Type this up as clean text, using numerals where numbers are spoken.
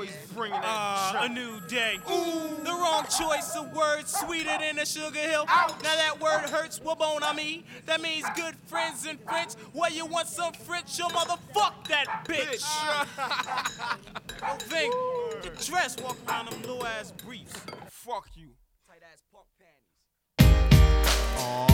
always bringing that a new day. Ooh. The wrong choice of words, sweeter than a sugar hill. Ouch. Now that word hurts, what bon ami? That means good friends in French. Where you want some French, your motherfuck that bitch. Yo, Ving, get dressed, walk around them little ass briefs. Fuck you. Tight ass punk panties.